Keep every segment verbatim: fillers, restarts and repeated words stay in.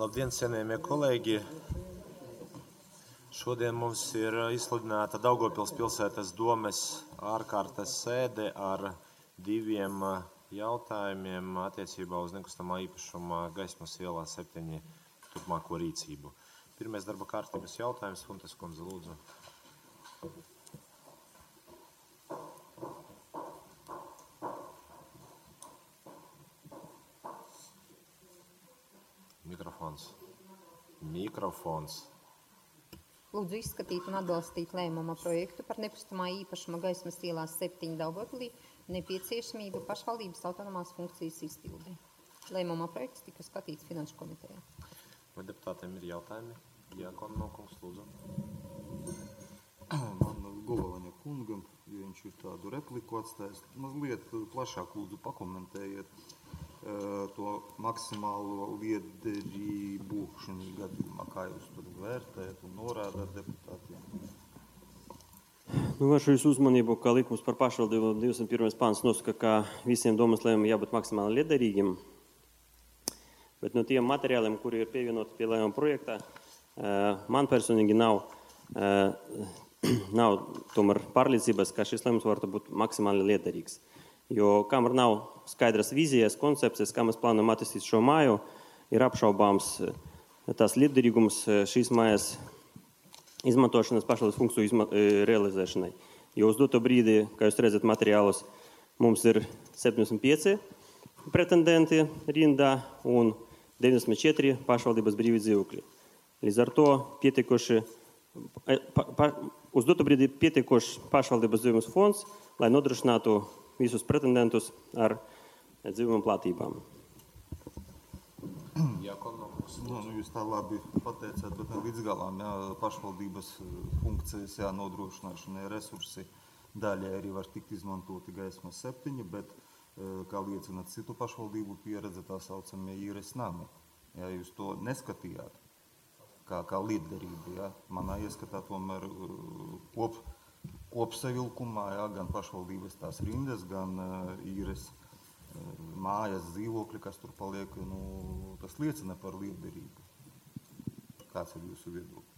Labdien, cienījamie kolēģi! Šodien mums ir izsludināta Daugavpils pilsētas domes ārkārtas sēde ar diviem jautājumiem attiecībā uz nekustamā īpašuma Gaismas ielā septiņi turpmāko rīcību. Pirmais darba kārtības jautājums, Funtes kundze, lūdzu. Mikrofons. Mikrofons. Lūdzu izskatīt un atbalstīt lēmuma projektu par nekustamā īpašuma Gaismas ielā septiņi Daugavpilī nepieciešamību pašvaldības autonomās funkcijas izpildē. Lēmuma projekts tika skatīts Finanšu komitejā. Vai deputātiem ir jautājumi? Jākon Nokungs, lūdzu. Man Govalaņa kungam, ja viņš ir tādu repliku atstājis, mazliet plašāk lūdzu pakomentējiet to maksimālo liederību šajā gadījumā, kā jūs tur vērtējat un norādāt deputātiem? Nu, vēršu jūsu uzmanību, ka likums par pašvaldību divdesmit pirmais pāns nosaka, ka visiem domas lēmumiem jābūt maksimāli liederīgiem. Bet no tiem materiāliem, kuri ir pievienoti pie lēmuma projektā, man personīgi nav, nav tomēr pārliecības, ka šis lēmums varētu būt maksimāli liederīgs. Jo kamēr nav skaidras vīzijas, koncepcijas, kā mēs plānojam attīstīt šo māju, ir apšaubāms tās liederīgums šīs mājas izmantošanas pašvaldības funkciju izma realizēšanai. Jo uz doto brīdi, kā jūs redzat materiālus, mums ir septiņdesmit pieci pretendenti rindā un deviņdesmit četri pašvaldības brīvi dzīvokļi. Līdz ar to pietiekoši, pa, pa, uz doto brīdi pietiekoši pašvaldības dzīvības fonds, lai nodrošinātu visus pretendentus ar dzīvuma platībām. Jākon Nokungs. Nu, nu, jūs tā labi pateicāt, bet līdz galām jā, pašvaldības funkcijas jānodrošināšanai resursi daļai arī var tikt izmantoti Gaismas septiņi, bet, kā liecina citu pašvaldību pieredze, tā saucamie īres nami. Ja jūs to neskatījāt kā, kā liederību, ja, manā ieskatā tomēr kop, kopsavilkumā, ja, gan pašvaldības tās rindas, gan uh, īres uh, mājas dzīvokļi, kas tur paliek, nu, tas liecina par liederību. Kāds ir jūsu viedoklis?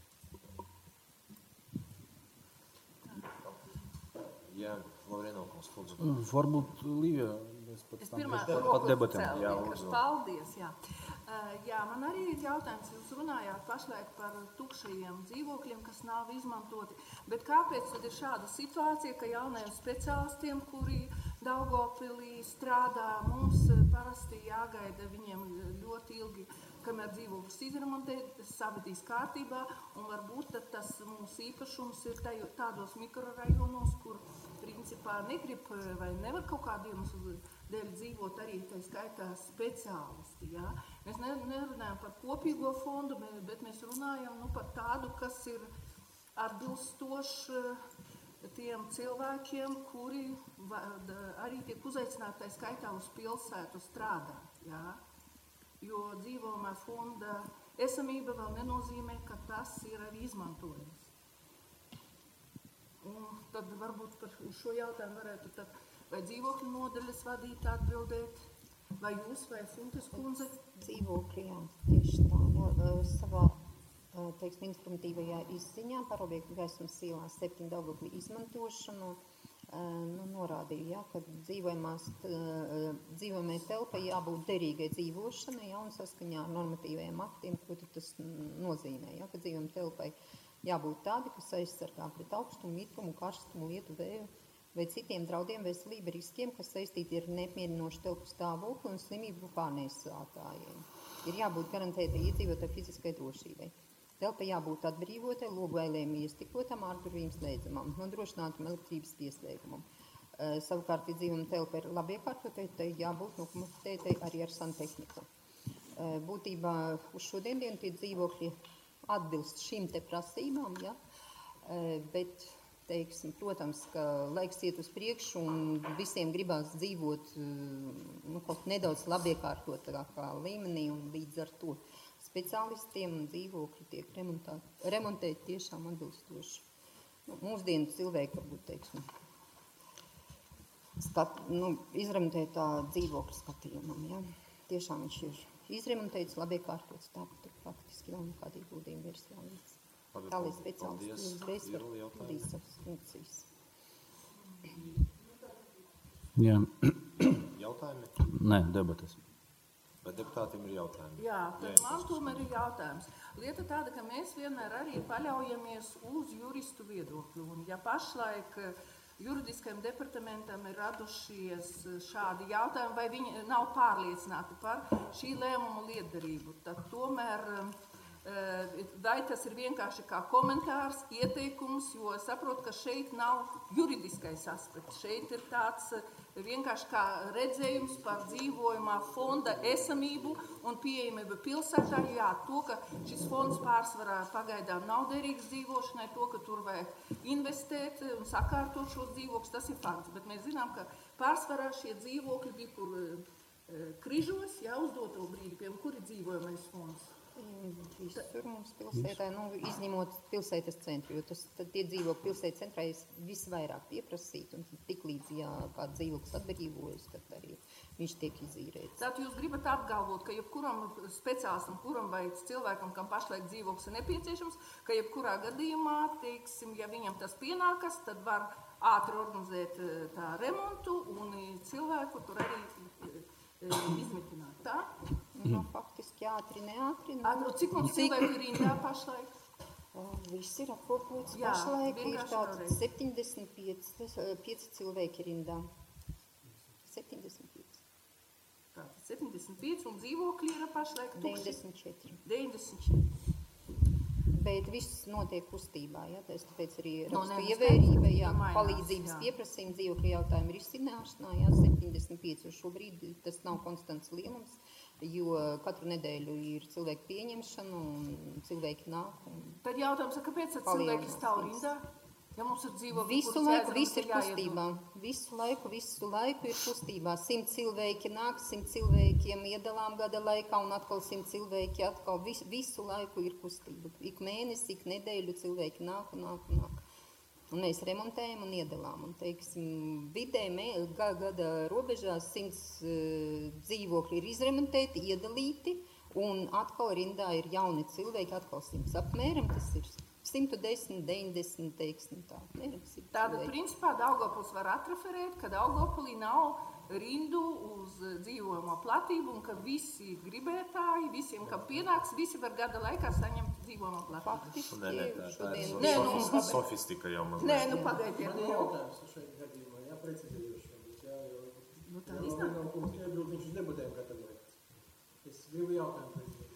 Jā, Lavrinokungs, lūdzu. Varbūt Līvija, mēs pat Es tam pirmā pat roku debatēm. cēlu, Jā, vienkārši lūdzu. paldies, jā. Uh, jā, man arī ir jautājums, jūs runājāt pašlaik par tukšajiem dzīvokļiem, kas nav izmantoti, bet kāpēc tad ir šāda situācija, ka jaunajiem speciālistiem, kuri Daugavpilī strādā, mums parasti jāgaida viņiem ļoti ilgi, kamēr dzīvoklis izremontē, savedīs kārtībā, un varbūt tad tas mūsu īpašums ir tajo, tādos mikrorajonos, kur principā negrib vai nevar kaut kādu iemeslu dēļ dzīvot arī tā skaitā speciālisti. Ja? Mēs nerunājam par kopīgo fondu, bet mēs runājam nu, par tādu, kas ir atbilstoši tiem cilvēkiem, kuri arī tiek uzaicināti tā skaitā uz pilsētu strādāt. Ja? Jo dzīvojamā fonda esamība vēl nenozīmē, ka tas ir arī izmantojams. Un tad varbūt par šo jautājumu varētu tad vai dzīvokļu nodaļas vadīt atbildēt, vai jūs, vai Funtes kundze? Dzīvokļi, jā, tieši tā. Jā, savā, teiksim, informatīvajā izziņā par objektu Gaismas ielā septiņi Daugavpilī izmantošanu nu, norādīja, ja, ka dzīvojamās, dzīvojamai telpai jābūt derīgai dzīvošanai, ja, un saskaņā ar normatīvajiem aktiem, ko tas nozīmē, ja, ka dzīvojamai telpai jābūt tādi, kas aizsargā pret augstumu, mitrumu, karstumu, lietu, vēju vai citiem draudiem veselība riskiem, kas saistīti ar nemierinošu telpu stāvokli un slimību pārnēsātājiem. Ir jābūt garantētai iedzīvotāju fiziskai drošībai. Telpai jābūt atbrīvotai, logu ailēm iestikotam, ārdurvīm slēdzamam, nodrošinātam elektrības pieslēgumam. Uh, savukārt, ja dzīvuma telpa ir labi iekārtotai, tai jābūt nokomunicētai arī ar santehniku. Uh, būtībā uz šodien dienu tie dzīvokļi atbilst šīm te prasībām, ja? Uh, bet, teiksim, protams, ka laiks iet uz priekšu un visiem gribās dzīvot nu, kaut nedaudz labiekārtotākā līmenī, un līdz ar to speciālistiem un dzīvokļi tiek remontēti tiešām atbilstoši. Nu, mūsdienu cilvēki varbūt, teiksim, skat, nu, izremontētā dzīvokļa skatījumam, ja? Tiešām viņš ir izremontēts, labi iekārtots, tāpat faktiski nav nekāda ieguldījuma vairs jāveic. Labi, Tā, lai paldies. speciālisti uzreiz var Ieruli jautājumi? pildīt savas funkcijas. Jā, Jautājumi? nē, debatas. Vai deputātiem ir jautājumi? Jā, tad man tomēr ir jautājums. Lieta tāda, ka mēs vienmēr arī paļaujamies uz juristu viedokli. Un ja pašlaik juridiskajam departamentam ir radušies šādi jautājumi, vai viņi nav pārliecināti par šī lēmuma lietderību, tad tomēr vai tas ir vienkārši kā komentārs, ieteikums, jo es saprotu, ka šeit nav juridiskais aspekts. Šeit ir tāds vienkārši kā redzējums par dzīvojumā fonda esamību un pieejamību pilsētā. Jā, to, ka šis fonds pārsvarā pagaidām nav derīgs dzīvošanai, to, ka tur vajag investēt un sakārtot šos dzīvokļus, tas ir fakts. Bet mēs zinām, ka pārsvarā šie dzīvokļi bija kur križos, jā, uz doto brīdi, piemēram, kur ir dzīvojamais fonds. Visur mums pilsētā, nu, izņemot pilsētas centru, jo tas, tad tie dzīvokļi pilsētas centrā ir visvairāk pieprasīti, un tik līdz, ja kāds dzīvoklis atbrīvojas, tad arī viņš tiek izīrēts. Tātad jūs gribat apgalvot, ka jebkuram speciālistam, kuram vai cilvēkam, kam pašlaik dzīvoklis ir nepieciešams, ka jebkurā gadījumā, teiksim, ja viņam tas pienākas, tad var ātri organizēt tā remontu un cilvēku tur arī izmitināt, tā? Nu, faktiski ātri, neātri. Nu, Cik mums cilvēku ir rindā pašlaik? Viss ir apkopots. Jā, pašlaik ir vienkārši tāds vēlreiz. septiņdesmit pieci cilvēki rindā. septiņdesmit pieci. Tātad septiņdesmit pieci un dzīvokļi ir pašlaik tukši. deviņdesmit četri. deviņdesmit četri. Bet viss notiek kustībā, jā, tas tāpēc arī No, rakstu nē, ievērība, jā, mainās, palīdzības jā. pieprasījuma dzīvokļu jautājumu ir izcināšanā, jā, septiņdesmit pieci, un šobrīd tas nav konstants lielums, jo katru nedēļu ir cilvēku pieņemšana un cilvēki nāk. Un Tad jautājums, kāpēc tad cilvēki stāv rindā? Ja mums ir dzīvokļi, visu kurus laiku jāizrem, viss tad ir jāiedod. kustībā, visu laiku, visu laiku ir kustībā. Simt cilvēki nāk, simt cilvēkiem iedalām gada laikā un atkal simt cilvēki atkal. Vis, visu laiku ir kustība. Ik mēnesi, ik nedēļu cilvēki nāk un nāk un nāk. Un mēs remontējam un iedalām. Un, teiksim, vidē mē, gada robežās simts uh, dzīvokļi ir izremontēti, iedalīti, un atkal rindā ir jauni cilvēki, atkal simts apmēram, tas ir simt desmit, deviņdesmit, teiksim tā. Mēram, Tātad, principā, Daugavpils var atreferēt, ka Daugavpilī nav rindu uz dzīvojamo platību un ka visi gribētāji, visiem, kam pienāks, visi var gada laikā saņemt dzīvojamo platību. faktiski Nē, nē, tā, tā ir šodien. Nē, nu, sofis- sofistika jau mazliet. Nē, nu pagaidiet. Man ir jautājums šeit gadījumā, jā, precizējoši varbūt, jā, jo Nu, tā jo iznāk. vienam kungs iebild, viņš uz debatēm gatavojas. Es gribu jautājumu precizēt.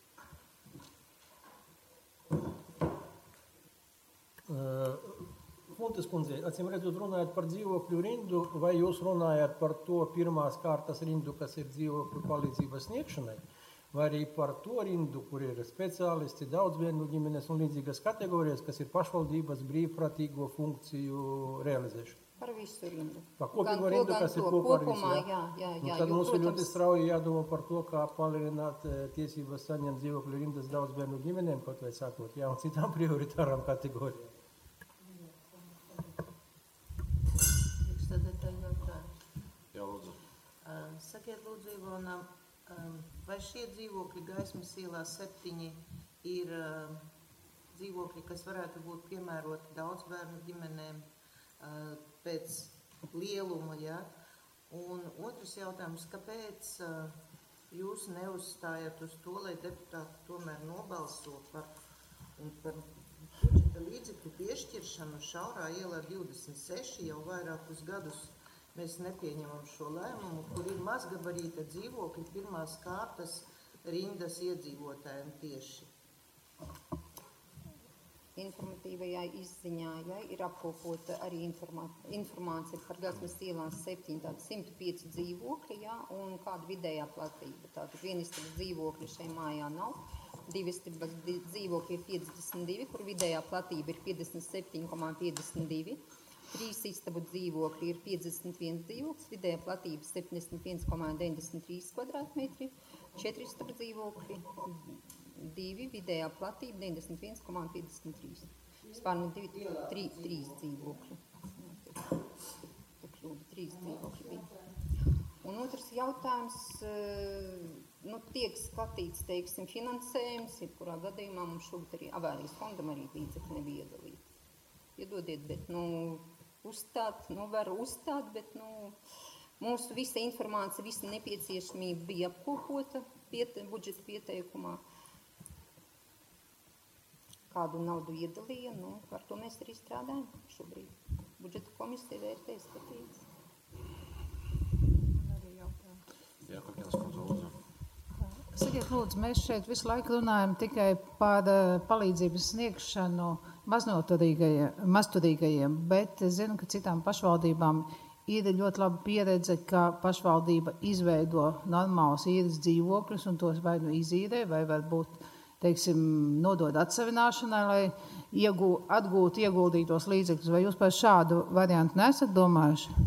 Uh, Funtes kundze, acīm redzot, runājot par dzīvokļu rindu, vai jūs runājat par to pirmās kārtas rindu, kas ir dzīvokļu palīdzības sniegšanai, vai arī par to rindu, kur ir speciālisti, daudzbērnu ģimenes un līdzīgas kategorijas, kas ir pašvaldības brīvprātīgo funkciju realizēšana? Par visu rindu. Par kopīgo Gan to, rindu, gan kas ir to. kopā ar visu, Kopumā, jā? jā, jā, Nu, jā, tad jo, mums ir ļoti protams, strauji jādomā par to, kā palielināt eh, tiesības saņemt dzīvokļu rindas daudzbērnu ģimenēm, kaut vai sākot, jā, un citām prioritārām kategorijām. Priekšsēdētāji jautājums. Jā, lūdzu. Uh, Sakiet, lūdzu, Ivona, um, vai šie dzīvokļi Gaismas ielā septiņi ir uh, dzīvokļi, kas varētu būt piemēroti daudzbērnu ģimenēm uh, pēc lieluma, ja? Un otrs jautājums, kāpēc uh, jūs neuzstājat uz to, lai deputāti tomēr nobalso par, un par budžeta līdzekļu piešķiršanu šaurā ielā divdesmit seši jau vairākus gadus mēs nepieņemam šo lēmumu, kur ir mazgabarīta dzīvokļi pirmās kārtas rindas iedzīvotājiem tieši. informatīvajā izziņā, ja, ir apkopota arī informā, informācija par Gaismas ielās septiņi, tātad simt pieci dzīvokļi, ja, un kāda vidējā platība. Tātad vienistabas dzīvokļi šai mājā nav, divistabas dzīvokļi ir piecdesmit divi, kur vidējā platība ir piecdesmit septiņi komā piecdesmit divi. Trīs istabu dzīvokļi ir piecdesmit viens dzīvoklis, vidējā platība septiņdesmit viens komā deviņdesmit trīs kvadrātmetri. Četri istabu dzīvokļi, divi, vidējā platība deviņdesmit viens komā piecdesmit trīs. Vispār nu divi, trī, trīs dzīvokļi. Te kļūda, trīs dzīvokļi bija. Un otrs jautājums, nu, tiek skatīts, teiksim, finansējums, jebkurā gadījumā mums šogad arī avārijas fondam arī līdzekļi nebija iedalīti. Iedodiet, bet, nu, uzstāt, nu, var uzstāt, bet, nu, mūsu visa informācija, visa nepieciešamība bija apkopota piete, budžeta pieteikumā. Kādu naudu iedalīja, nu, ar to mēs arī strādājam šobrīd. Budžeta komisija vērtē skatīts. Jā, Kokienas kundze, lūdzu. Sakiet, lūdzu, mēs šeit visu laiku runājam tikai par uh, palīdzības sniegšanu mazturīgajiem, bet es zinu, ka citām pašvaldībām ir ļoti laba pieredze, ka pašvaldība izveido normālus īres dzīvokļus un tos vai nu izīrē, vai varbūt, teiksim, nodod atsevināšanai, lai iegū, atgūtu ieguldītos līdzekļus. Vai jūs par šādu variantu nesat domājuši?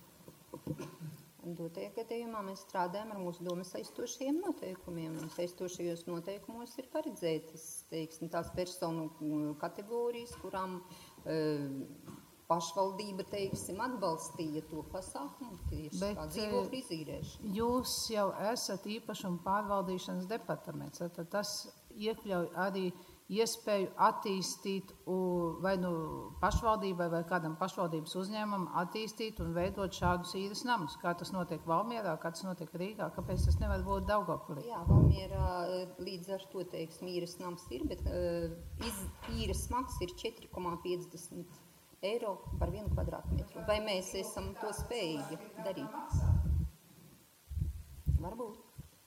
Dotajā gadījumā mēs strādājam ar mūsu domas saistošajiem noteikumiem. Saistošajos noteikumos ir paredzētas, teiksim, tās personu kategorijas, kurām e, pašvaldība, teiksim, atbalstīja to pasākumu, tieši Bet, kā dzīvokļu izīrēšana. Jūs jau esat īpašuma pārvaldīšanas departaments, tad tas iekļauj arī iespēju attīstīt vai nu pašvaldībai vai kādam pašvaldības uzņēmumam attīstīt un veidot šādus īres namus. Kā tas notiek Valmierā, kā tas notiek Rīgā, kāpēc tas nevar būt Daugavpilī? Jā, Valmierā līdz ar to, teiksim, īres nams ir, bet uh, iz, īres maks ir četri komā piecdesmit eiro par vienu kvadrātmetru. Vai mēs esam to spējīgi darīt? Varbūt.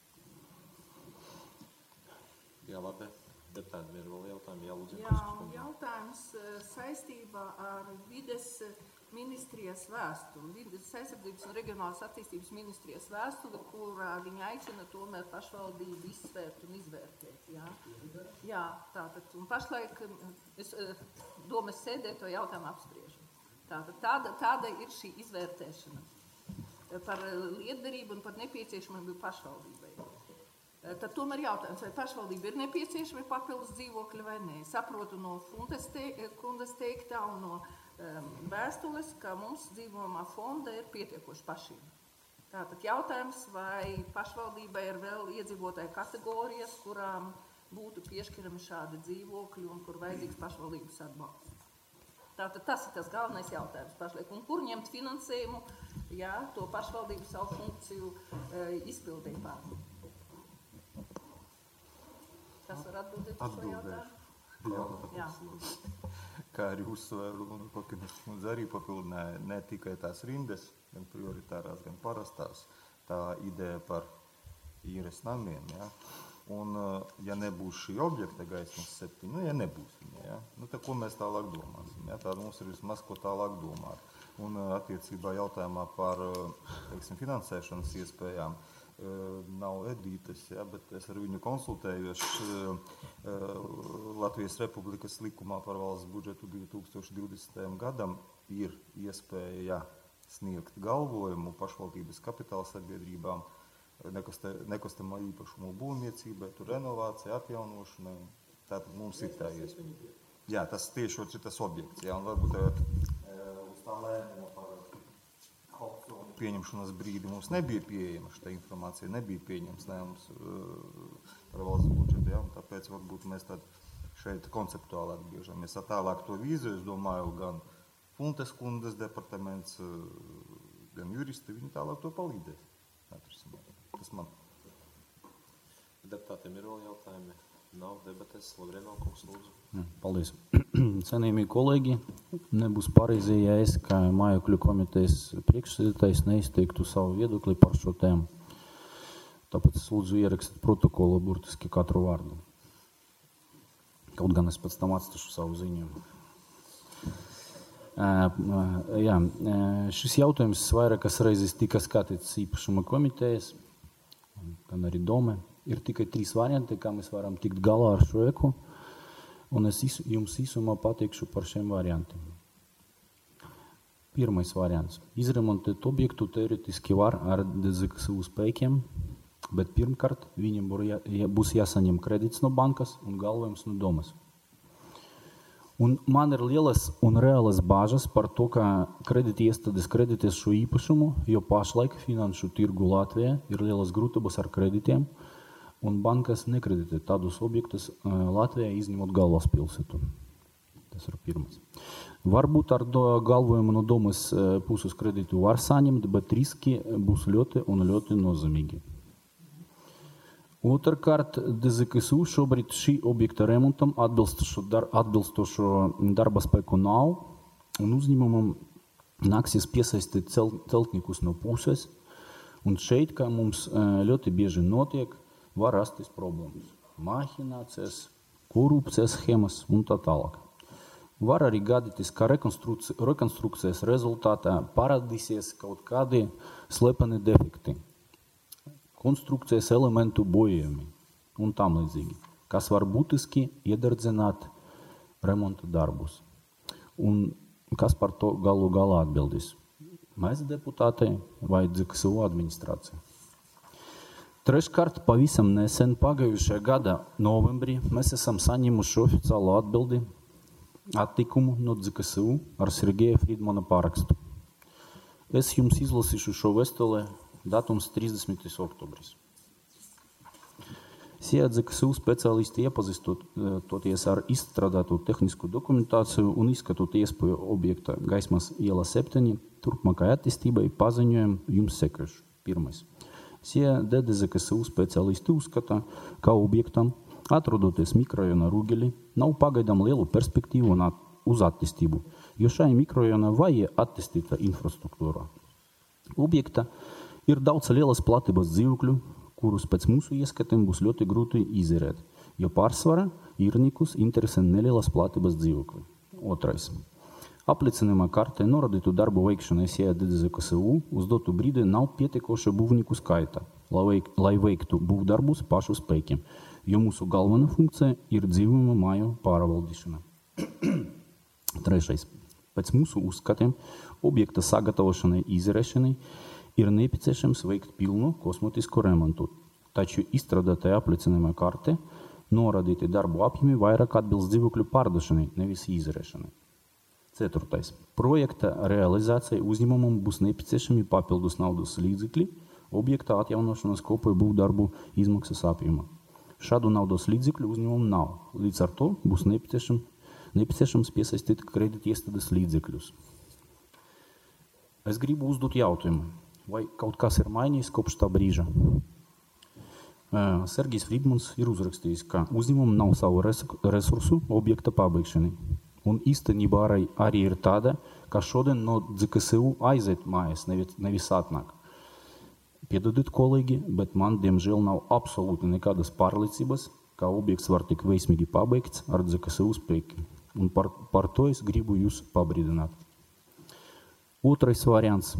Jā, labi. Deputāti, ir vēl jautājumi? Jā, lūdzu. Jā, jautājums saistībā ar vides ministrijas vēstuli, vides aizsardzības un reģionālās attīstības ministrijas vēstuli, kurā viņi aicina tomēr pašvaldību izsvērt un izvērtēt. Jā, jā tātad, un pašlaik es domas sēdē to jautājumu apspriežu. Tātad, tāda, tāda ir šī izvērtēšana par lietderību un par nepieciešamību pašvaldībai. Tad tomēr jautājums, vai pašvaldība ir nepieciešami papildus dzīvokļi vai nē. Saprotu no Funtes te, kundas teiktā un no um, vēstules, ka mums dzīvojamā fonda ir pietiekoši pašiem. Tātad jautājums, vai pašvaldībai ir vēl iedzīvotāju kategorijas, kurām būtu piešķirami šādi dzīvokļi un kur vajadzīgs pašvaldības atbalsts. Tātad tas ir tas galvenais jautājums pašlaik. Un kur ņemt finansējumu, jā, to pašvaldību savu funkciju uh, izpildē pār. Kas var atbildēt uz šo jautājumu? Jā. Kā arī uzsvēru, un Kokienas kundze arī papildināja ne tikai tās rindas, gan prioritārās, gan parastās, tā ideja par īres namiem. Ja? Un, ja nebūs šī objekta gaismas septiņi, nu, ja nebūs viņa, ja? Nu, tad ko mēs tālāk domāsim? Ja? Tā mums ir vismaz ko tālāk domāt. Un attiecībā jautājumā par, teiksim, finansēšanas iespējām, nav Edītes, ja, bet es ar viņu konsultējos Latvijas Republikas likumā par valsts budžetu divi tūkstoši divdesmitajam gadam ir iespēja ja, sniegt galvojumu pašvaldības kapitāla sabiedrībām, nekustamā īpašumu būvniecībai, tur renovācija, atjaunošanai. Tātad mums ir tā iespēja. Jā, tas tieši ir tas objekts, ja, un varbūt uz tā lēmuma par opcionu pieņemšanas brīdi mums nebija pieejama šī informācija, nebija pieņems lēmums uh, par valsts budžetu, ja? Tāpēc varbūt mēs tad šeit konceptuāli atgriežamies. Tālāk to vīziju, es domāju, gan Funtes kundas departaments, uh, gan juristi, viņi tālāk to palīdzēs. Tas man. Deputātiem ir vēl jautājumi? Nav debates. Lavrino kungs, lūdzu. Paldies. Cienījamie kolēģi, nebūs pareizi, ja es kā mājokļu komitejas priekšsēdētājs neizteiktu savu viedokli par šo tēmu. Tāpēc es lūdzu ierakstīt protokolu burtiski katru vārdu. Kaut gan es pēc tam atstāšu savu ziņojumu. Jā, šis jautājums vairākas reizes tika skatīts īpašuma komitejas, gan arī dome. Ir tikai trīs varianti, kā mēs varam tikt galā ar šo eku, un es jums īsumā pateikšu par šiem variantiem. Pirmais variants. Izremontēt objektu teoretiski var ar D Z K S U spēkiem, bet pirmkārt viņam būs jāsaņem kredits no bankas un galvojums no domas. Un man ir lielas un reālas bāžas par to, ka krediti iestādes kreditēs šo īpašumu, jo pašlaik finanšu tirgu Latvijā ir lielas grūtības ar kreditiem, un bankas nekreditē tādus objektus Latvijā, izņemot galvaspilsētu. Tas ir pirmais. Varbūt ar do galvojumu no domas puses kredītu var saņemt, bet riski būs ļoti un ļoti nozīmīgi. Otrkārt, D Z K S U šobrīd šī objekta remontam atbilstošo, dar, atbilstošo darba spēku nav, un uzņēmumam nāksies piesaistīt cel, celtniekus no puses, un šeit, kā mums ļoti bieži notiek, var rasties problēmas. Mahinācijas, korupcijas schemas un tā tālāk. Var arī gadīties, ka rekonstrukcijas, rekonstrukcijas rezultātā parādīsies kaut kādi slepeni defekti, konstrukcijas elementu bojājumi un tam līdzīgi, kas var būtiski iedardzināt remonta darbus. Un kas par to galu galā atbildīs? Mēs deputāti vai D Z K S U administrācija? Treškārt, pavisam nesen pagājušajā gada novembrī mēs esam saņēmuši oficiālu atbildi attikumu no D Z K S U ar Sergeja Friedmana parakstu. Es jums izlasīšu šo vēstuli, datums trīsdesmitais oktobris. Šie D Z K S U speciālisti iepazīstoties ar izstrādātu tehnisku dokumentāciju un izskatot iespēju objekta Gaismas iela septiņi, turpmākai attīstībai paziņojam jums sekojuši. Pirmais. Šie D Z K S U speciālisti uzskata, ka objektam, atrodoties mikrorajona Rūgeli, nav pagaidām lielu perspektīvu uz attīstību, jo šai mikrorajona vajag attīstīta infrastruktūra. Objekta ir daudz lielas platības dzīvokļu, kurus pēc mūsu ieskatiem būs ļoti grūti izērēt, jo pārsvarā īrniekus interesē nelielas platības dzīvokļi. Otrais. Apliecinājumā kartē norādītu darbu veikšanai šajā D Z K S U uz dotu brīdi nav pietiekoša būvnieku skaita, lai, veik, lai veiktu būvdarbus pašu spēkiem, jo mūsu galvenā funkcija ir dzīvojamo māju pārvaldīšana. Trešais. Pēc mūsu uzskatiem objekta sagatavošanai izērēšanai ir nepieciešams veikt pilnu kosmētisku remontu, taču izstrādātajā apliecinājumā kartē norādīti darbu apjomi vairāk atbilst dzīvokļu pārdošanai, nevis izērēšanai. Ceturtais. Projekta realizācija uzņēmumam būs nepieciešami papildus naudas līdzekļi objekta atjaunošanas kopēju būvdarbu izmaksas apjoma. Šādu naudas līdzekļu uzņēmumu nav, līdz ar to būs nepieciešams, nepieciešams piesaistīt kredītiestādes līdzekļus. Es gribu uzdot jautājumu, vai kaut kas ir mainījis kopš tā brīža. Sergejs Friedmans ir uzrakstījis, ka uzņēmumam nav savu resursu objekta pabeigšanai. Un īstenībā arī, arī ir tāda, ka šodien no D Z K S U aiziet mājas, nevis, nevis atnāk. Piedodiet, kolēģi, bet man, diemžēl, nav absolūti nekādas pārliecības, ka objekts var tik veiksmīgi pabeigts ar D Z K S U spēkiem. Un par, par to es gribu jūs pabrīdināt. Otrais variants.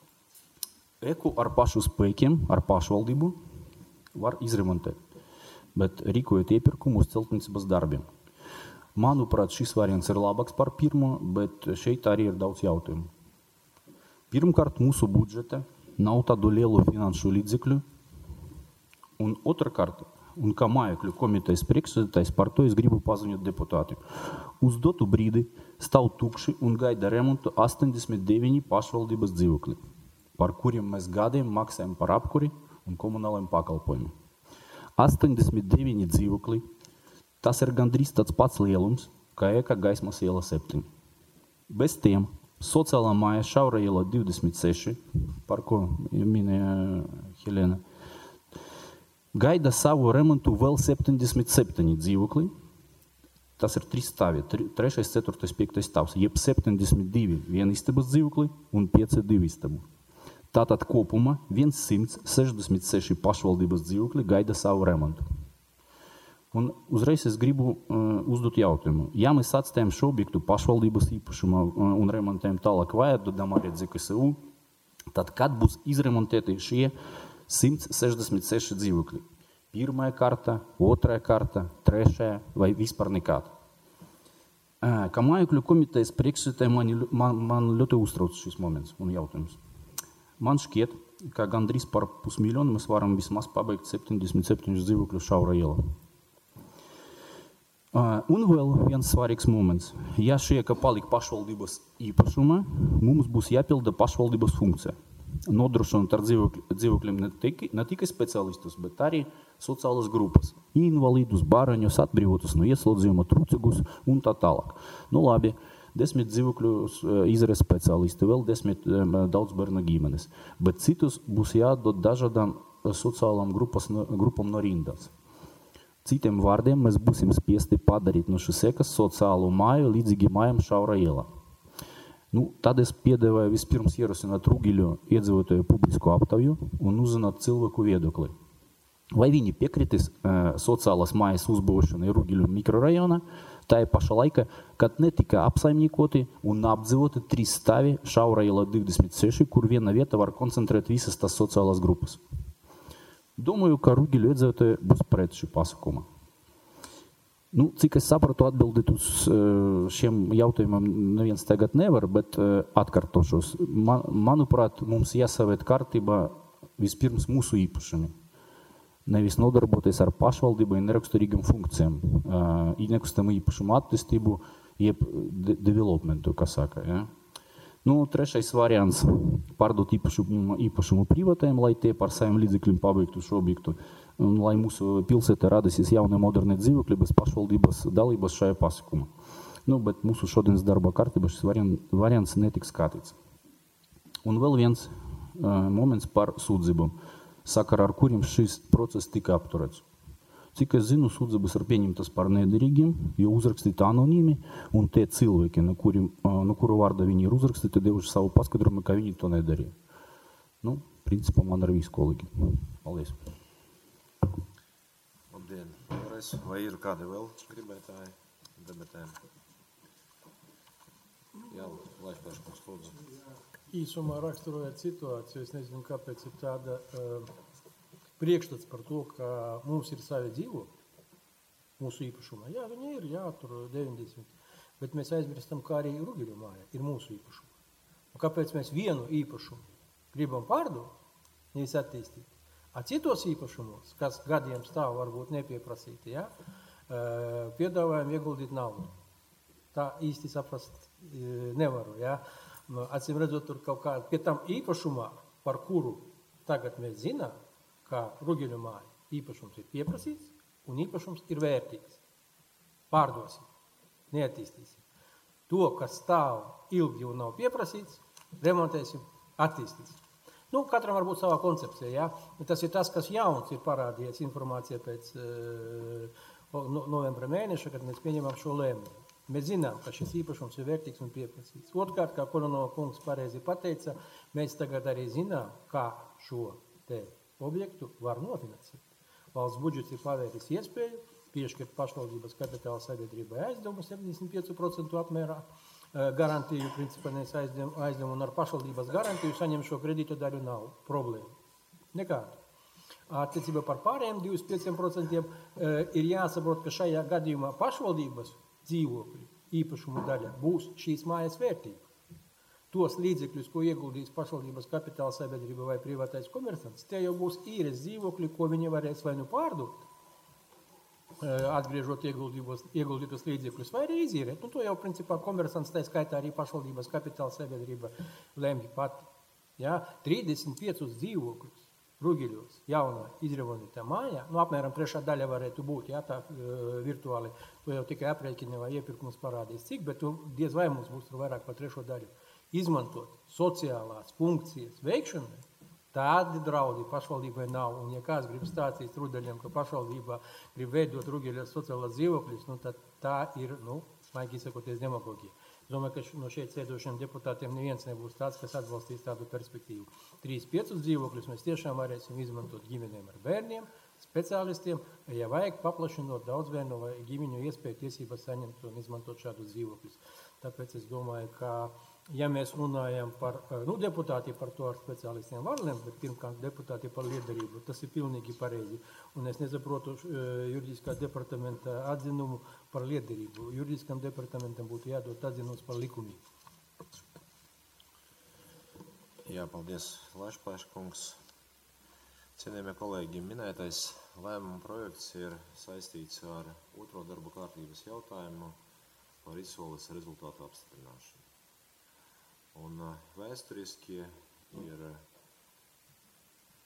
Eku ar pašu spēkiem, ar pašvaldību var izremontēt, bet rīkojot iepirkumu uz celtniecības darbiem. Manuprāt, šis variants ir labāks par pirmo, bet šeit arī ir daudz jautājumu. Pirmkārt, mūsu budžeta nav tādu lielu finanšu līdzekļu, un otrkārt, un kā mājokļu komitejas priekšsēdētājs, par to es gribu paziņot deputātiem. Uz dotu brīdi stāv tukši un gaida remontu astoņdesmit deviņi pašvaldības dzīvokļi, par kuriem mēs gadiem maksājam par apkuri un komunāliem pakalpojumiem. astoņdesmit deviņi dzīvokļi. Tas ir gandrīz tāds pats lielums, kā ēka Gaismas iela septiņi. Bez tiem sociālā māja Šaura iela divdesmit seši, par ko minēja Helēna, gaida savu remontu vēl septiņdesmit septiņi dzīvokļi. Tas ir trīs stāvi, trešais, ceturtais, piektais stāvs, jeb septiņdesmit divi vienistabas dzīvokļi un pieci divi istabu. Tātad kopumā viens sešdesmit seši pašvaldības dzīvokļi gaida savu remontu. Un uzreiz es gribu uh, uzdot jautājumu. Ja mēs atstājam šo objektu pašvaldības īpašumā uh, un remontējam tālāk vajag, dodam arī D Z K S U, tad kad būs izremontēti šie simt sešdesmit seši dzīvokļi? Pirmā kārta, otrā kārta, trešā vai vispār nekāda? Uh, kā mājokļu komitejas priekšsēdētāji man, man, man ļoti uztrauc šis moments un jautājums. Man šķiet, ka gandrīz par pusmiljonu mēs varam vismaz pabeigt septiņdesmit septiņus dzīvokļus Šaura ielā. Uh, un vēl viens svarīgs moments. Ja šie, ka palika pašvaldības īpašumā, mums būs jāpilda pašvaldības funkcija. nodrošinot ar dzīvokļiem ne tikai, ne tikai speciālistus, bet arī sociālas grupas, invalīdus, baraņus, atbrīvotus no ieslodzījuma, trūcīgus un tā tālāk. Nu labi, desmit dzīvokļus izdarīs speciālisti, vēl desmit daudz bērnu ģimenes, bet citus būs jādod dažādām sociālām grupas, grupām no rindas. Citiem vārdiem mēs būsim spiesti padarīt no šīs ekas sociālu māju līdzīgi mājām Šaura ielā. Nu, tad es piedāvāju vispirms ierosināt Rugiļu iedzīvotāju publisko aptauju un uzzināt cilvēku viedokli. Vai viņi piekritis uh, sociālās mājas uzbūšanai Rugiļu mikrorajonā, tā ir paša laika, kad netika apsaimniekoti un apdzīvoti trīs stāvi Šaura ielā divdesmit seši, kur viena vieta var koncentrēt visas tās sociālās grupas. Domāju, ka Rugiļu iedzīvotāji būs pret šī pasakuma. Nu, cik es sapratu, atbildēt uz šiem jautājumiem neviens tagad nevar, bet atkartošos. Man, manuprāt, mums jāsavērt kārtībā vispirms mūsu īpašumi. Nevis nodarboties ar pašvaldību un neraksturīgām funkcijām. Nekustamā īpašuma attīstību, jeb developmentu, kas saka. Ja? Nu, trešais variants – pārdot īpašumu, īpašumu privātajiem, lai tie par saviem līdzekļiem pabeigtu šo objektu. Un lai mūsu pilsētā radīsies jauni moderni dzīvokļi bez pašvaldības dalības šajā pasakuma. Nu, bet mūsu šodienas darba kārtībā šis variants netiks skatīts. Un vēl viens uh, moments par sūdzībām, sakarā ar kuriem šis process tika apturēts. Cik es zinu, sūdzības ir pieņemtas par nederīgiem, jo uzrakstīti anonīmi, un tie cilvēki, no, kuri, no kuru vārda viņi ir uzrakstīti, devuši savu paskaidrojumu, ka viņi to nedarīja. Nu, principā man ar visu kolēģi. Paldies. Labdien, vēlreiz. Vai ir kādi vēl gribētāji debatēm? Jā, Laišpaškungs, lūdzu. Īsumā raksturojot situāciju, es nezinu, kāpēc ir tāda uh, priekšstats par to, ka mums ir savi dzīvokļi, mūsu īpašumā. Jā, viņi ir, jā, tur deviņdesmit, bet mēs aizmirstam, kā arī Rugiļu māja ir mūsu īpašuma. Un kāpēc mēs vienu īpašumu gribam pārdot, nevis attīstīt, a citos īpašumos, kas gadiem stāv varbūt nepieprasīti, jā, piedāvājam ieguldīt naudu. Tā īsti saprast nevaru, jā. Acīm redzot, tur kaut kā pie tam īpašumā, par kuru tagad mēs zinām, kā Rugiļu māja, īpašums ir pieprasīts un īpašums ir vērtīgs. Pārdosim, neattīstīsim. To, kas stāv ilgi un nav pieprasīts, remontēsim, attīstīsim. Nu, katram var būt savā koncepcija, ja? Tas ir tas, kas jauns ir parādījies informācija pēc uh, novembra mēneša, kad mēs pieņemam šo lēmumu. Mēs zinām, ka šis īpašums ir vērtīgs un pieprasīts. Otrkārt, kā Koronova kungs pareizi pateica, mēs tagad arī zinām, kā šo te objektu var nofinansēt. Valsts budžets ir pavēris iespēju piešķirt pašvaldības kapitāla sabiedrībai aizdevumu septiņdesmit pieci procenti apmērā, garantiju, principā nevis aizdevumu un ar pašvaldības garantiju saņem šo kredītu daļu nav problēma. Nekādu. Attiecībā par pārējiem divdesmit pieciem procentiem ir jāsaprot, ka šajā gadījumā pašvaldības dzīvokļu īpašumu daļa būs šīs mājas vērtība. Tos līdzekļus, ko ieguldīs pašvaldības kapitāla sabiedrība vai privātais komersants, tie jau būs īres dzīvokļi, ko viņi varēs vai nu pārdot, atgriežot ieguldītos līdzekļus, vai arī izīrēt. Nu, to jau, principā, komersants, tā skaitā arī pašvaldības kapitāla sabiedrība lemj pati. Ja? trīsdesmit piecus dzīvokļus Rugiļos jaunā izremontētā mājā, nu, apmēram trešā daļa varētu būt, ja, tā virtuāli, to jau tikai aprēķini vai iepirkums parādīs cik, bet tu, diez vai mums būs tur vairāk par trešo daļu. Izmantot sociālās funkcijas veikšanai, tādi draudi pašvaldībai nav. Un ja kāds grib stāstīt Rudeļiem, ka pašvaldībā grib veidot Rugiļos sociālās dzīvokļus, nu, tad tā ir, nu, maigi izsakoties demagogija. Es domāju, ka no šeit sēdošiem deputātiem neviens nebūs tāds, kas atbalstīs tādu perspektīvu. trīs piecus dzīvokļus mēs tiešām varēsim izmantot ģimenēm ar bērniem, speciālistiem, ja vajag paplašinot daudzbērnu vai ģimeņu iespēju tiesības saņemt un izmantot šādus dzīvokļus. Tāpēc es domāju, ka ja mēs runājam par, nu, deputāti par to ar speciālistiem varliem, bet pirmkārt deputāti par liederību, tas ir pilnīgi pareizi. Un es nesaprotu juridiskā departamenta atzinumu par liederību. Juridiskam departamentam būtu jādod atzinums par likumību. Jā, paldies, Laišpaškungs. Cienījamie kolēģi, minētais lēmuma projekts ir saistīts ar otro darba kārtības jautājumu par izsoles rezultātu apstiprināšanu. Un vēsturiski ir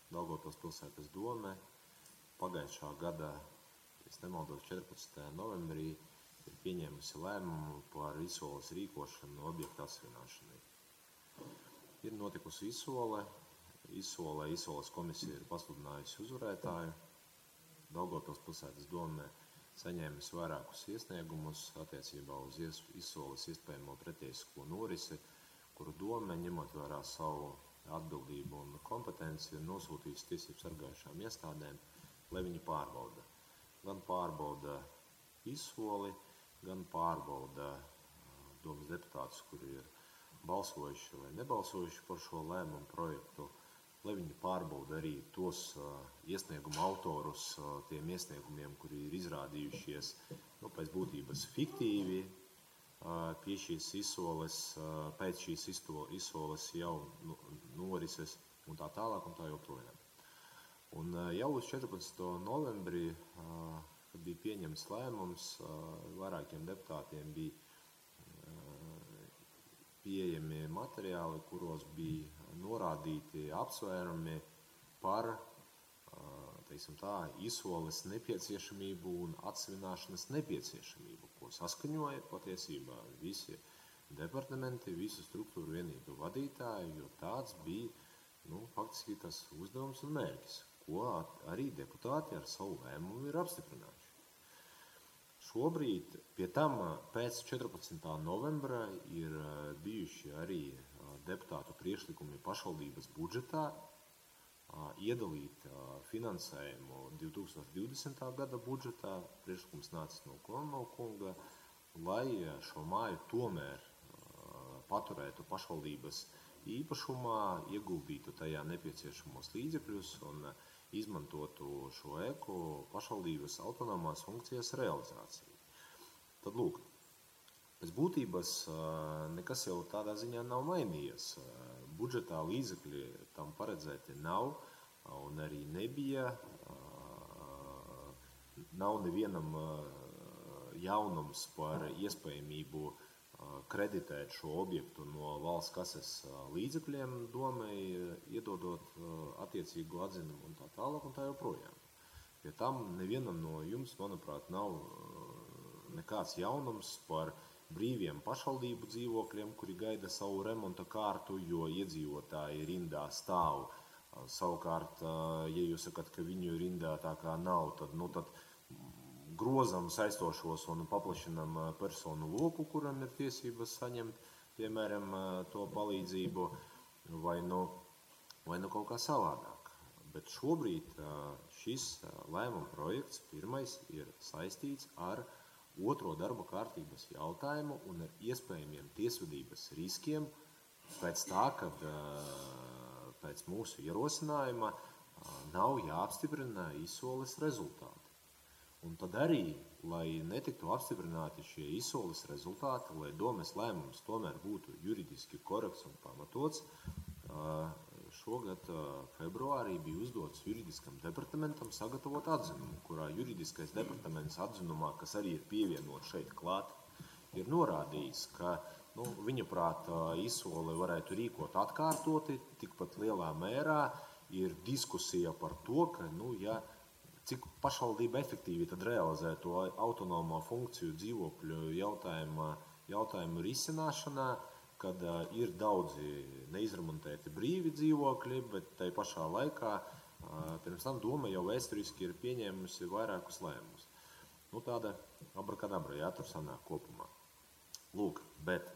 Daugavpils pilsētas dome pagājušā gada, es nemaldos, četrpadsmitajā novembrī ir pieņēmusi lēmumu par izsoles rīkošanu objekta atsvināšanai. Ir notikusi izsole, izsolē izsoles komisija ir pasludinājusi uzvarētāju. Daugavpils pilsētas dome saņēmusi vairākus iesniegumus attiecībā uz izsoles iespējamo pretiesisko norisi, kuru dome, ņemot vērā savu atbildību un kompetenci, ir nosūtījusi tiesību sargājušām iestādēm, lai viņi pārbauda. Gan pārbauda izsoli, gan pārbauda domas deputātus, kuri ir balsojuši vai nebalsojuši par šo lēmumu projektu, lai viņi pārbauda arī tos uh, iesniegumu autorus uh, tiem iesniegumiem, kuri ir izrādījušies nu, pēc būtības fiktīvi uh, pie šīs izsoles, uh, pēc šīs izsoles jau nu, norises un tā tālāk un tā joprojām. Un uh, jau uz četrpadsmito novembrī, uh, kad bija pieņemts lēmums, uh, vairākiem deputātiem bija pieejami materiāli, kuros bija norādīti apsvērumi par teiksim tā, izsoles nepieciešamību un atsvināšanas nepieciešamību, ko saskaņoja patiesībā visi departamenti, visu struktūru vienību vadītāji, jo tāds bija nu, faktiski tas uzdevums un mērķis, ko arī deputāti ar savu lēmumu ir apstiprinājuši. Šobrīd pie tam pēc četrpadsmitā novembra ir bijuši arī deputātu priekšlikumi pašvaldības budžetā iedalīt finansējumu divi tūkstoši divdesmitā gada budžetā, priekšlikums nācis no Kolno kunga, lai šo māju tomēr paturētu pašvaldības īpašumā, ieguldītu tajā nepieciešamos līdzekļus un izmantotu šo ēku pašvaldības autonomās funkcijas realizāciju. Tad lūk, pēc būtības nekas jau tādā ziņā nav mainījies. Budžetā līdzekļi tam paredzēti nav un arī nebija. Nav nevienam jaunums par iespējamību kreditēt šo objektu no valsts kases līdzekļiem domai, iedodot attiecīgu atzinumu un tā tālāk un tā joprojām. Pie tam nevienam no jums, manuprāt, nav nekāds jaunums par brīviem pašvaldību dzīvokļiem, kuri gaida savu remonta kārtu, jo iedzīvotāji rindā stāv. Savukārt, ja jūs sakat, ka viņu rindā tā kā nav, tad, nu, tad grozam saistošos un paplašinam personu loku, kuram ir tiesības saņemt, piemēram, to palīdzību, vai nu, vai nu kaut kā savādāk. Bet šobrīd šis lēmuma projekts pirmais ir saistīts ar otro darba kārtības jautājumu un ar iespējamiem tiesvedības riskiem pēc tā, kad pēc mūsu ierosinājuma nav jāapstiprina izsoles rezultāti. Un tad arī, lai netiktu apstiprināti šie izsoles rezultāti, lai domes lēmums tomēr būtu juridiski korekts un pamatots, šogad februārī bija uzdots juridiskam departamentam sagatavot atzinumu, kurā juridiskais departaments atzinumā, kas arī ir pievienot šeit klāt, ir norādījis, ka nu, viņa prāt izsole varētu rīkot atkārtoti, tikpat lielā mērā ir diskusija par to, ka, nu, ja cik pašvaldība efektīvi tad realizē to autonomo funkciju dzīvokļu jautājumu, jautājumu risināšanā, kad uh, ir daudzi neizremontēti brīvi dzīvokļi, bet tai pašā laikā uh, pirms tam doma jau vēsturiski ir pieņēmusi vairākus lēmumus. Nu, tāda abrakadabra, jā, tur sanāk kopumā. Lūk, bet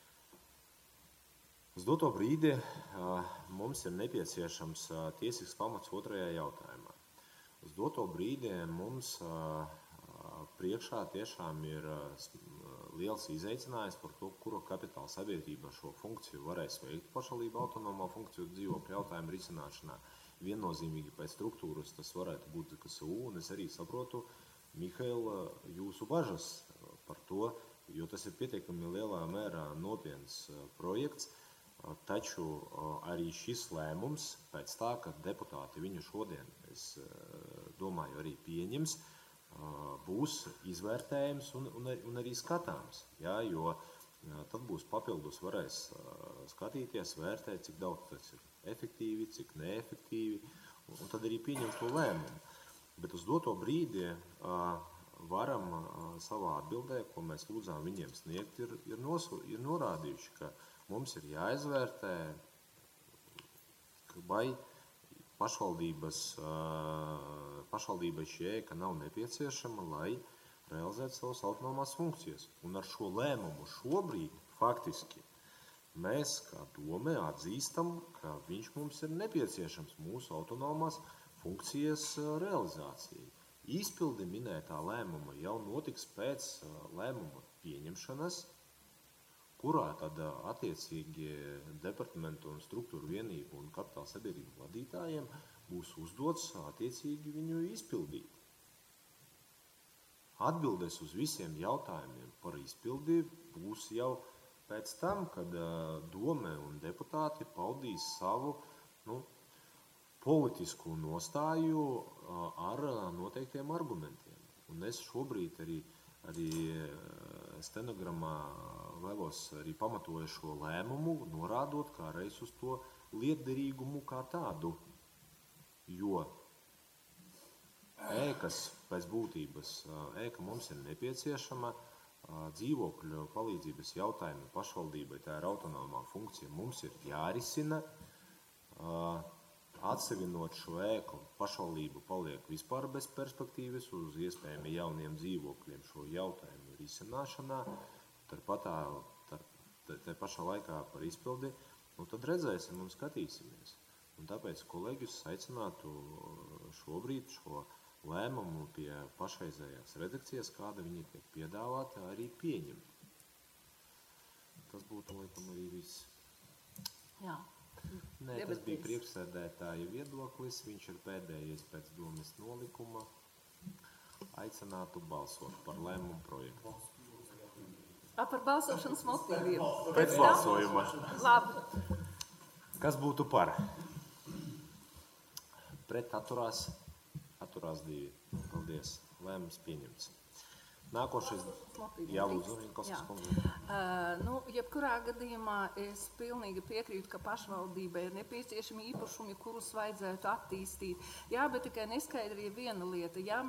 uz doto brīdi uh, mums ir nepieciešams uh, tiesisks pamats otrajā jautājumā. Uz doto brīdi mums uh, priekšā tiešām ir uh, liels izaicinājums par to, kura kapitāla sabiedrība šo funkciju varēs veikt pašvaldību autonomo funkciju dzīvokļu jautājumu risināšanā. Viennozīmīgi pēc struktūras tas varētu būt K S U, un es arī saprotu, Mihaila, jūsu bažas par to, jo tas ir pietiekami lielā mērā nopietns uh, projekts. Taču arī šis lēmums, pēc tā, ka deputāti viņu šodien, es domāju, arī pieņems, būs izvērtējums un, un, un arī skatāms. Jā, jo tad būs papildus varēs skatīties, vērtēt, cik daudz tas ir efektīvi, cik neefektīvi. un tad arī pieņemt to lēmumu. Bet uz doto brīdi varam savā atbildē, ko mēs lūdzām viņiem sniegt, ir, ir, nosu, ir norādījuši, ka mums ir jāizvērtē, vai pašvaldības, pašvaldībai šī ēka nav nepieciešama, lai realizētu savas autonomās funkcijas. Un ar šo lēmumu šobrīd faktiski mēs kā dome atzīstam, ka viņš mums ir nepieciešams mūsu autonomās funkcijas realizācijai. Izpildi minētā lēmuma jau notiks pēc lēmuma pieņemšanas, kurā tad attiecīgi departamentu un struktūru vienību un kapitāla sabiedrību vadītājiem būs uzdots attiecīgi viņu izpildīt. Atbildes uz visiem jautājumiem par izpildi būs jau pēc tam, kad dome un deputāti paudīs savu nu, politisku nostāju ar noteiktiem argumentiem. Un es šobrīd arī, arī stenogramā vēlos arī pamatoju šo lēmumu, norādot kā reiz uz to lietderīgumu kā tādu, jo ēkas pēc būtības, ēka mums ir nepieciešama, dzīvokļu palīdzības jautājumi pašvaldībai, tā ir autonomā funkcija, mums ir jārisina. Atsevinot šo ēku, pašvaldība paliek vispār bez perspektīvas uz iespējami jauniem dzīvokļiem šo jautājumu risināšanā, tāpat tā, tā, tā pašā laikā par izpildi, un tad redzēsim un skatīsimies. Un tāpēc kolēģus aicinātu šobrīd šo lēmumu pie pašreizējās redakcijas, kāda viņi tiek piedāvāta, arī pieņemt. Tas būtu, laikam, arī viss. Jā. Nē, tas bija priekšsēdētāja viedoklis, viņš ir pēdējais pēc domes nolikuma. Aicinātu balsot par lēmumu projektu. A, par balsošanas motīviem. Pēc balsojuma. Labi. Kas būtu par? Pret atturās, atturās divi. Paldies. Lēmums pieņemts. Nākošais, jā, lūdzu, Rinkovskas kundze. Uh, nu, jebkurā gadījumā es pilnīgi piekrītu, ka pašvaldībai ir nepieciešami īpašumi, kurus vajadzētu attīstīt. Jā, bet tikai neskaidri ir viena lieta. Jā,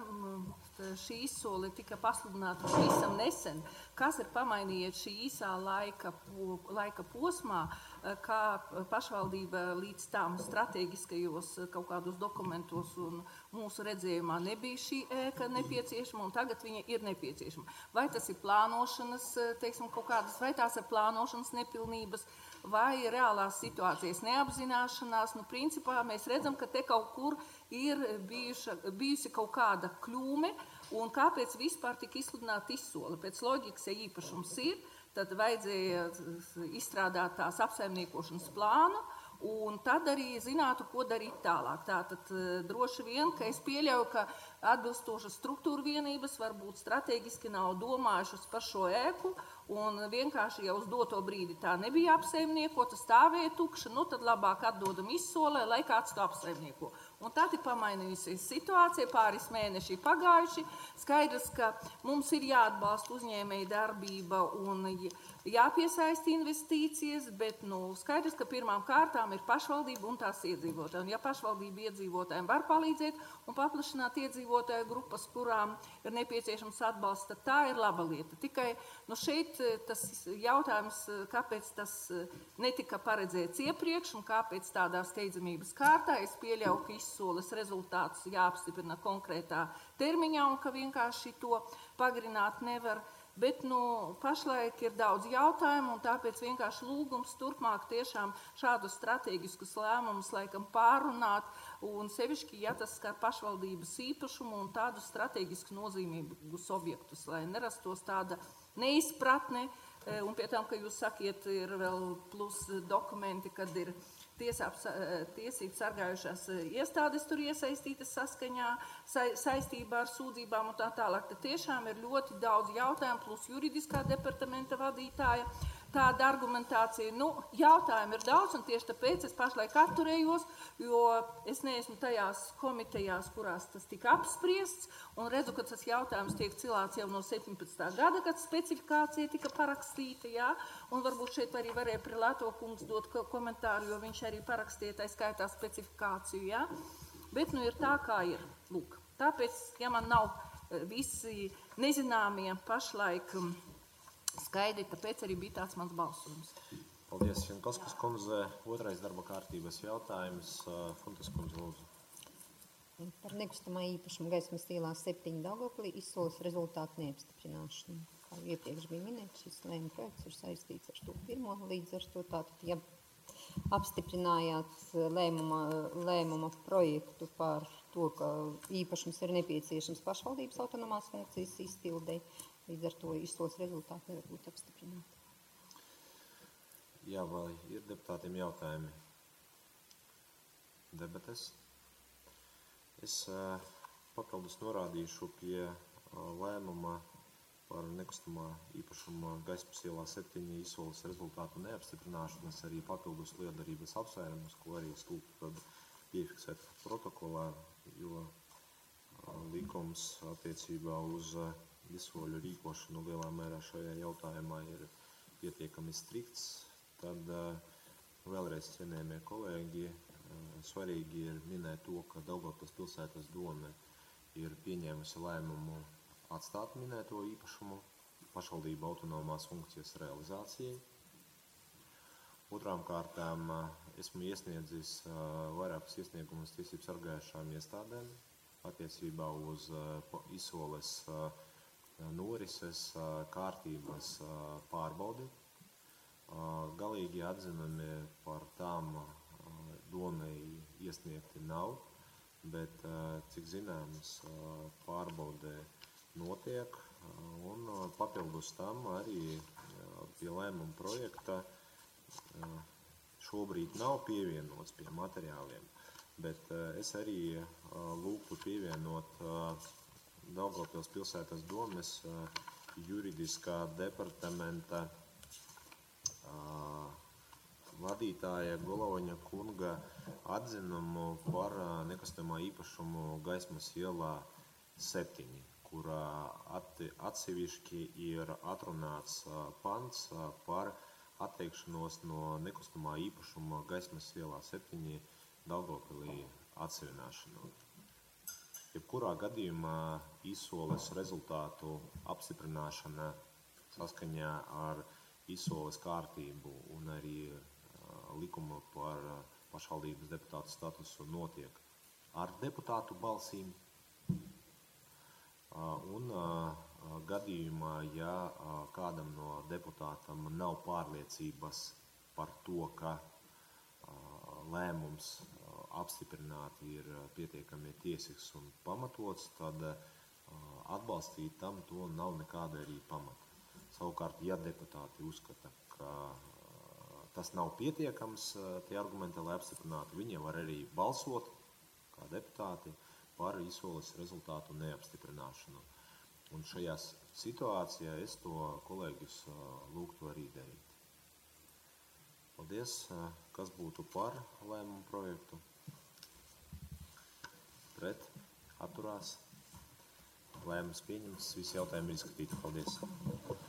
šī izsole tika pasludināta visam nesen. Kas ir pamainījies šī īsā laika, laika posmā, kā pašvaldība līdz tām strateģiskajos kaut kādos dokumentos un mūsu redzējumā nebija šī ēka nepieciešama, un tagad viņa ir nepieciešama. Vai tas ir plānošanas, teiksim, kaut kādas, vai tās ir plānošanas nepilnības, vai reālās situācijas neapzināšanās. Nu, principā mēs redzam, ka te kaut kur ir bijuša, bijusi kaut kāda kļūme, un kāpēc vispār tika izsludināta izsole. Pēc loģikas, ja īpašums ir, tad vajadzēja izstrādāt tās apsaimniekošanas plānu, un tad arī zinātu, ko darīt tālāk. Tātad droši vien, ka es pieļauju, ka atbilstošas struktūra vienības varbūt strateģiski nav domājušas par šo ēku, un vienkārši jau uz doto brīdi tā nebija apsaimniekota, stāvēja tukša, nu tad labāk atdodam izsolē, lai kāds to apsaimnieko. Un tad ir pamainījusies situācija, pāris mēneši pagājuši. Skaidrs, ka mums ir jāatbalsta uzņēmēja darbība un jāpiesaista investīcijas, bet nu, skaidrs, ka pirmām kārtām ir pašvaldība un tās iedzīvotāji. Un ja pašvaldība iedzīvotājiem var palīdzēt un paplašināt iedzīvotāju grupas, kurām ir nepieciešams atbalsts, tad tā ir laba lieta. Tikai nu, šeit tas jautājums, kāpēc tas netika paredzēts iepriekš un kāpēc tādā steidzamības kārtā, es pieļauju, ka izsoles rezultātus jāapstiprina konkrētā termiņā un ka vienkārši to pagarināt nevar. Bet nu, pašlaik ir daudz jautājumu, un tāpēc vienkārši lūgums turpmāk tiešām šādus strateģiskus lēmumus laikam pārunāt, un sevišķi, ja tas skar pašvaldības īpašumu un tādus strateģisku nozīmīgus objektus, lai nerastos tāda neizpratne, un pie tam, ka jūs sakiet, ir vēl plus dokumenti, kad ir tiesības sargājušās iestādes tur iesaistītas saskaņā, sa, saistībā ar sūdzībām un tā tālāk. Tad tiešām ir ļoti daudz jautājumu, plus juridiskā departamenta vadītāja. Tāda argumentācija, nu, jautājumu ir daudz, un tieši tāpēc es pašlaik atturējos, jo es neesmu tajās komitejās, kurās tas tika apspriests, un redzu, ka tas jautājums tiek cilāts jau no septiņpadsmitā gada, kad specifikācija tika parakstīta, jā, un varbūt šeit arī varēja Prilato kungs dot komentāru, jo viņš arī parakstīja tā skaitā specifikāciju, jā. Bet nu ir tā, kā ir. Lūk, tāpēc, ja man nav visi nezināmie pašlaik skaidri, tāpēc arī bija tāds mans balsojums. Paldies, Jankovskas kundze. Otrais darba kārtības jautājums. Funtas kundze, lūdzu. Par nekustamā īpašuma Gaismas ielā septiņi Daugavpilī izsoles rezultātu neapstiprināšanu. Kā iepriekš bija minēts, šis lēmuma projekts ir saistīts ar to pirmo, līdz ar to tātad, ja apstiprinājāt lēmuma, lēmuma projektu par to, ka īpašums ir nepieciešams pašvaldības autonomās funkcijas izpildei, līdz ar to izsoles rezultāti nevar būt apstiprināti. Jā, vai ir deputātiem jautājumi? Debates? Es uh, papildus norādīšu pie uh, lēmuma par nekustamā īpašuma Gaismas ielā septiņi izsoles rezultātu neapstiprināšanas, arī papildus lietderības apsvērumus, ko arī stulku tad piefiksēt protokolā, jo uh, likums attiecībā uz uh, izsoļu rīkošanu lielā mērā šajā jautājumā ir pietiekami strikts. Tad uh, vēlreiz, cienējamie kolēģi, svarīgi ir minēt to, ka Daugavpils pilsētas dome ir pieņēmusi lēmumu atstāt minēto īpašumu pašvaldību autonomās funkcijas realizācijai. Otrām kārtām esmu iesniedzis vairākus iesniegumus tiesību sargājušām iestādēm attiecībā uz izsoles norises kārtības pārbaudi. Galīgi atzinumi par tām domēji iesniegti nav, bet, cik zināms, pārbaudē notiek, un papildus tam arī pie lēmuma projekta šobrīd nav pievienots pie materiāliem, bet es arī lūgtu pievienot Daugavpils pilsētas domes juridiskā departamenta vadītāja Golovaņa kunga atzinumu par nekustamā īpašumu Gaismas ielā septiņi, kurā atsevišķi ir atrunāts pants par atteikšanos no nekustamā īpašuma Gaismas ielā septiņi Daugavpilī atsevināšanu. Jebkurā gadījumā izsoles rezultātu apstiprināšana saskaņā ar izsoles kārtību un arī likuma par pašvaldības deputātu statusu notiek ar deputātu balsīm. Un gadījumā, ja kādam no deputātam nav pārliecības par to, ka lēmums apstiprināt ir pietiekami tiesisks un pamatots, tad atbalstīt tam to nav nekāda arī pamata. Savukārt, ja deputāti uzskata, ka tas nav pietiekams, tie argumenti, lai apstiprinātu, viņi var arī balsot kā deputāti par izsoles rezultātu neapstiprināšanu. Un šajā situācijā es to kolēģus lūgtu arī darīt. Paldies. Kas būtu par lēmumu projektu? Pret? Atturās? Lēmums pieņemts. Visi jautājumi ir izskatīti. Paldies.